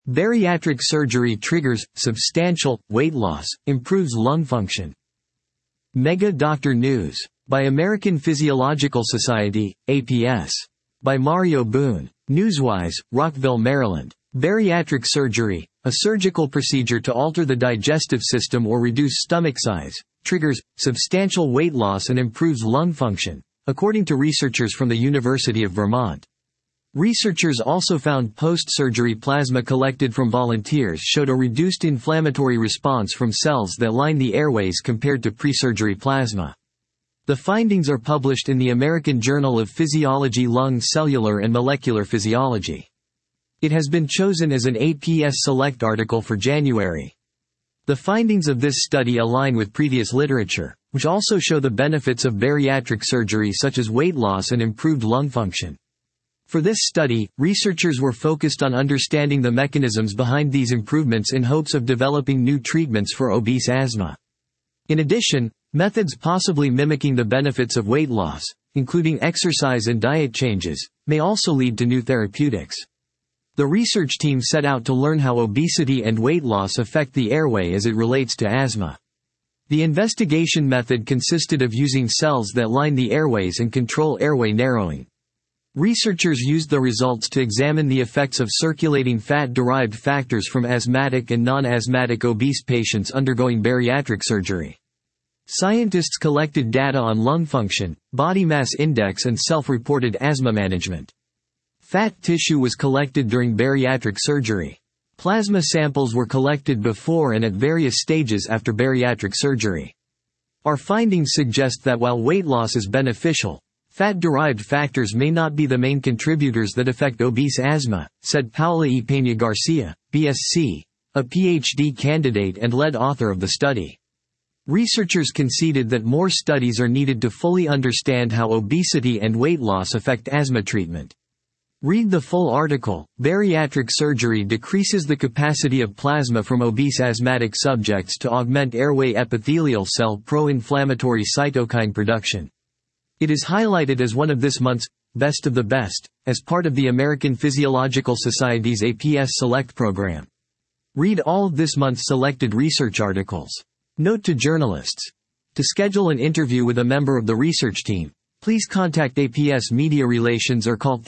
Bariatric surgery triggers substantial weight loss, improves lung function. Mega Doctor News. By American Physiological Society, APS. By Mario Boone. Newswise, Rockville, Maryland. Bariatric surgery, a surgical procedure to alter the digestive system or reduce stomach size, triggers substantial weight loss and improves lung function, according to researchers from the University of Vermont. Researchers also found post-surgery plasma collected from volunteers showed a reduced inflammatory response from cells that line the airways compared to pre-surgery plasma. The findings are published in the American Journal of Physiology Lung Cellular and Molecular Physiology. It has been chosen as an APS Select article for January. The findings of this study align with previous literature, which also show the benefits of bariatric surgery such as weight loss and improved lung function. For this study, researchers were focused on understanding the mechanisms behind these improvements in hopes of developing new treatments for obese asthma. In addition, methods possibly mimicking the benefits of weight loss, including exercise and diet changes, may also lead to new therapeutics. The research team set out to learn how obesity and weight loss affect the airway as it relates to asthma. The investigation method consisted of using cells that line the airways and control airway narrowing. Researchers used the results to examine the effects of circulating fat-derived factors from asthmatic and non-asthmatic obese patients undergoing bariatric surgery. Scientists collected data on lung function, body mass index and self-reported asthma management. Fat tissue was collected during bariatric surgery. Plasma samples were collected before and at various stages after bariatric surgery. Our findings suggest that while weight loss is beneficial, fat-derived factors may not be the main contributors that affect obese asthma, said Paula E. Peña Garcia, BSc, a PhD candidate and lead author of the study. Researchers conceded that more studies are needed to fully understand how obesity and weight loss affect asthma treatment. Read the full article. Bariatric surgery decreases the capacity of plasma from obese asthmatic subjects to augment airway epithelial cell pro-inflammatory cytokine production. It is highlighted as one of this month's Best of the Best, as part of the American Physiological Society's APS Select program. Read all of this month's selected research articles. Note to journalists. To schedule an interview with a member of the research team, please contact APS Media Relations or call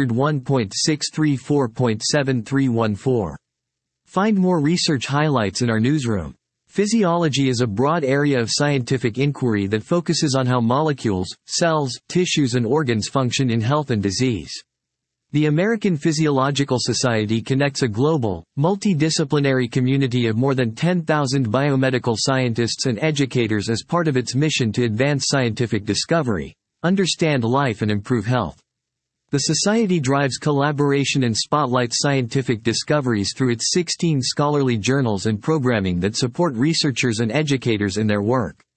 301.634.7314. Find more research highlights in our newsroom. Physiology is a broad area of scientific inquiry that focuses on how molecules, cells, tissues and organs function in health and disease. The American Physiological Society connects a global, multidisciplinary community of more than 10,000 biomedical scientists and educators as part of its mission to advance scientific discovery, understand life and improve health. The Society drives collaboration and spotlights scientific discoveries through its 16 scholarly journals and programming that support researchers and educators in their work.